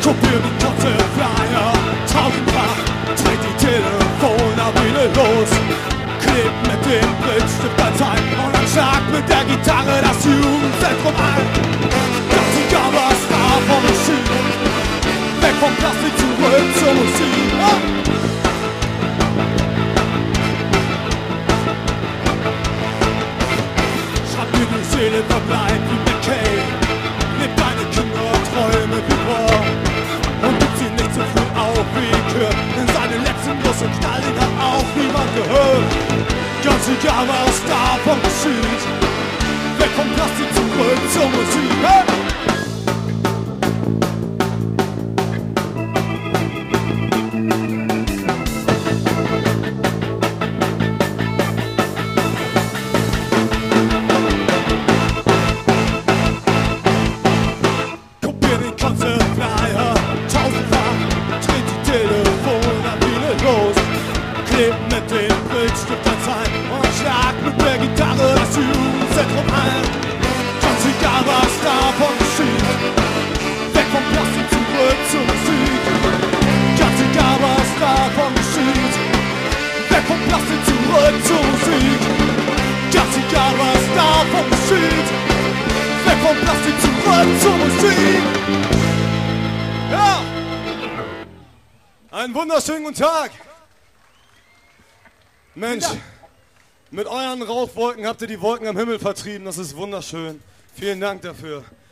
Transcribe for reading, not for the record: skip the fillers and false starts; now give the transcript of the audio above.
Kopier die Kotze, Flyer, tausendfach, dreht die Telefonabine los. Klebt mit dem Bildstift an Zeit und dann schlagt mit der Gitarre das Jugendzentrum ein. Das die Gabers da vom Maschinen, weg vom Plastik zurück zur Musik. Schreib mir die Seele verbleibt wie McKay, lebt deine Kinderträume wie vor und gibt sie nicht so früh auf wie Kurt. In seine letzten Bus und Knall, den hat auch niemand gehört. Ganz egal, was davon geschieht, weg vom Plastik zurück zur Musik. Hey! Kopier den Konzertflyer, tausendfach, dreht die Telefonabine los. Klebt mit dem Bildstift an Zeit und schlagt mit der Gitarre das Jugendzentrum ein. Ganz egal, was davon geschieht, weg vom Plastik zurück zur Musik. Ganz egal, was davon geschieht, weg vom Plastik zurück zur Musik. Ganz egal, was davon geschieht, weg vom Plastik zurück zur Musik. Ja! Einen wunderschönen guten Tag! Mensch, mit euren Rauchwolken habt ihr die Wolken am Himmel vertrieben, das ist wunderschön. Vielen Dank dafür.